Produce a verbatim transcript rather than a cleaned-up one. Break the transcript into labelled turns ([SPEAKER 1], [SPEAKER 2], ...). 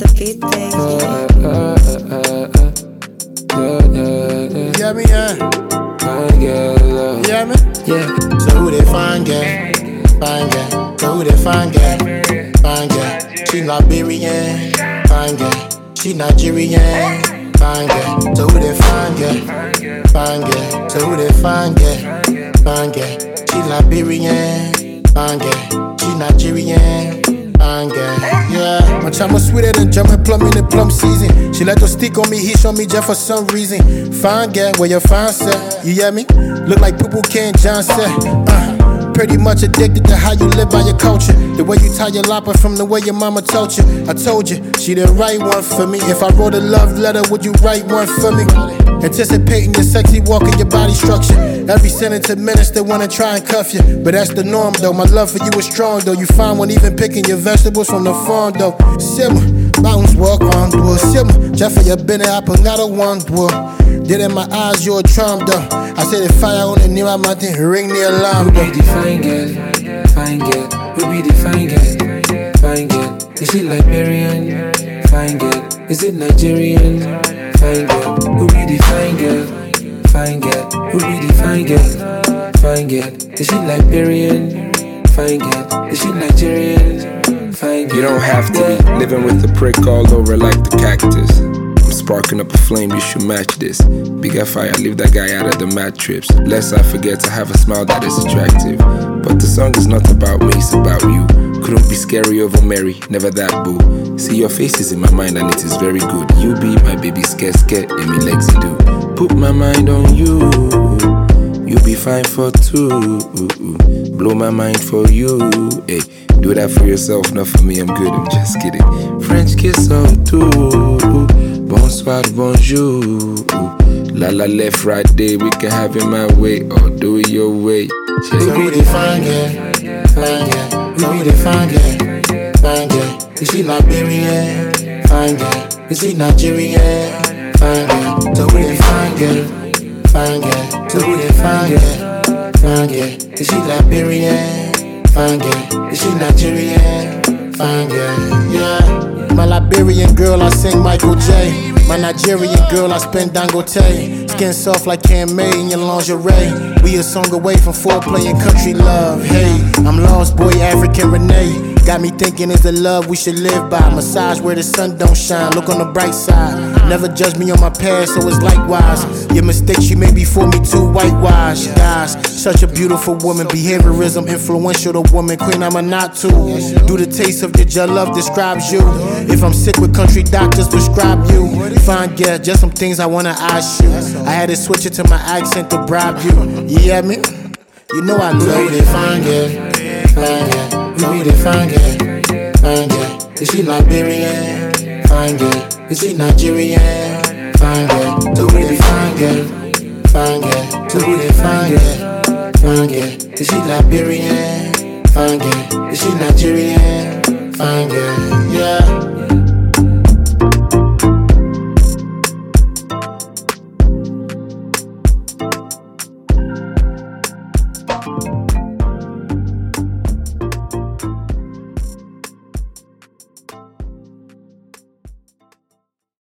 [SPEAKER 1] the beat, baby.
[SPEAKER 2] Uh, uh, uh, uh, uh, yeah, yeah, yeah.
[SPEAKER 3] Yeah, me, yeah.
[SPEAKER 2] Fine girl,
[SPEAKER 3] Yeah, me.
[SPEAKER 2] yeah.
[SPEAKER 3] So who they find, girl? Fine girl. So who they find, girl? Fine girl. She Liberian. Fine girl. She Nigerian. Fine girl. So who they find, girl? Fine girl. So who they find, girl? Fine girl. She Liberian. Fine girl. She Nigerian. Fine girl. Yeah. My chama sweeter than German plum in the plum season. She let the stick on me, he show me just for some reason. Fine girl, where your fine set? You hear me? Look like Poo Ken John said. Uh. Pretty much addicted to how you live by your culture. The way you tie your lopper from the way your mama told you. I told you, she the right one for me. If I wrote a love letter, would you write one for me? Anticipating your sexy walk and your body structure. Every senator minister wanna try and cuff you, but that's the norm though. My love for you is strong though. You find one even picking your vegetables from the farm though. Simmer, mountains walk on wood. Simmer, Jeffrey, you been there, I put not a one wood. Did in my eyes, you're a charm though. I said the fire on the near my mountain, ring the alarm though.
[SPEAKER 2] Who be the fine girl, fine girl? Who be the fine girl, fine girl? Is she Liberian, fine girl? Is it Nigerian, fine girl? Who be the fine girl, fine girl? Who be the fine girl, fine girl? Is she Liberian, fine girl? Is she Nigerian, fine girl?
[SPEAKER 4] You don't have to be living with a prick all over like the cactus. I'm sparking up a flame, you should match this. Bigger fire, leave that guy out of the mad trips. Lest I forget to have a smile that is attractive. But the song is not about me, it's about you. Couldn't be scary over Mary, never that boo. See your face is in my mind and it is very good. You be my baby, scared, scared, and me legs do. Put my mind on you, you be fine for two. Blow my mind for you, hey. Do that for yourself, not for me, I'm good, I'm just kidding. French kiss or two, bonsoir, bonjour. La la left, right day, we can have it my way or do it your way.
[SPEAKER 3] So who they find, girl? Fine girl. So who they find, girl? Fine girl. Is she Liberian? Fine girl. Is she Nigerian? Fine girl. So who they find, girl? Fine girl. So who they find, girl? Fine girl. Is she Liberian? Fine girl. Is she Nigerian? Fine girl. Yeah. My Liberian girl, I sing Michael J. My Nigerian girl, I spin Dangote. Skin soft like Cam May in your lingerie. We a song away from foreplay and country love. Hey, I'm lost boy, African Renee. Got me thinking it's the love we should live by. Massage where the sun don't shine, look on the bright side. Never judge me on my past, so it's likewise. Your mistakes you made before me too whitewashed. Guys, such a beautiful woman. Behaviorism influential, the woman queen I'm a not to. Do the taste of your love describes you. If I'm sick with country doctors prescribe you. Fine, yeah, just some things I wanna ask you. I had to switch it to my accent to bribe you. You hear me? You know I love it. Fine, yeah, fine, yeah. Who they find, girl? Fine girl. Is she Liberian? Fine girl. Is she Nigerian? Fine girl. So who they find, girl? Fine girl. So who they find, girl? Fine girl. Is she Liberian? Fine girl. Is she Nigerian? Fine girl. Yeah.